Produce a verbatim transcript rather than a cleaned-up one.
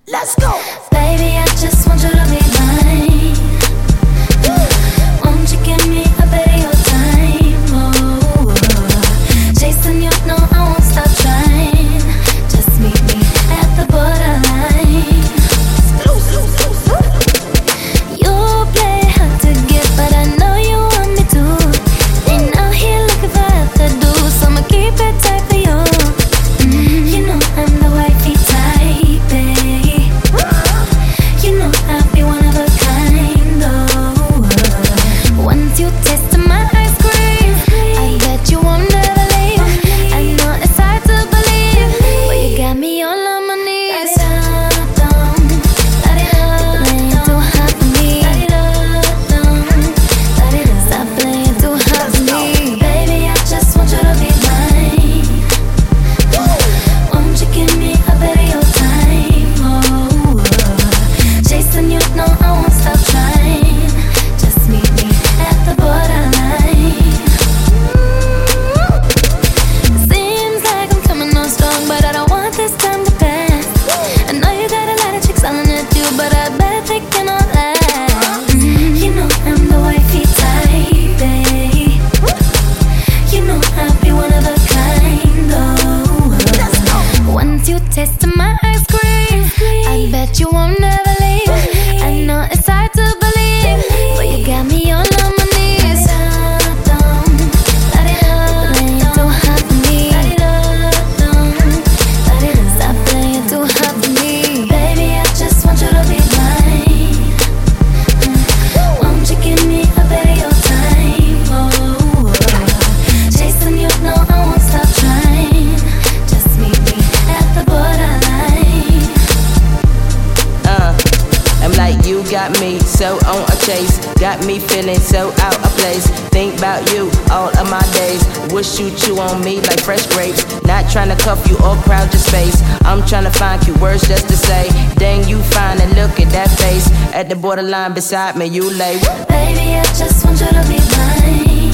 Let's go. Baby, I just want you to be mine. Won't you give me a bit of your time? Oh, chasing you, no, I won't stop trying. Just meet me at the borderline. You play hard to get, but I know you want me to. Ain't out here looking for other dudes, so I'ma keep it tight for you. Mm, you know I'm the wifey type, babe. You know I'll be one of a kind, though. Once you taste my ice cream, I bet you won't never leave. I know it's hard to believe, but you got me all on my knees. Playing too hard for me. Stop playing too hard for me. Baby, I just want you to be mine. Won't you give me a bit of your time? Oh, chasing you, no, I won't stop trying. Just meet me at the borderline. Seems like I'm coming on strong, but I don't want this time to pass. I know you got a lot of chicks hollering at you, but I bet they cannot last. Mm, you know I'm the wifey type, babe. You know I'll be one of a kind, though. Once you taste my ice cream, I bet you won't never leave. I know it's hard to believe, but you got me all on my knees. Playing too hard for me. Stop playing too hard for me. Baby, I just want you to be mine. Won't you give me a bit of your time? Oh, chasing you, no, I won't stop trying. Just meet me at the borderline. Uh, I'm like, you got me so on a chase. Got me feeling so out of place. Think about you all of my days. Wish you chew on me like fresh grapes. Not trying to cuff you or crowd your space. I'm trying to find cute words just to say. Dang, you fine and look at that face. At the borderline beside me, you lay. Baby, I just want you to be mine.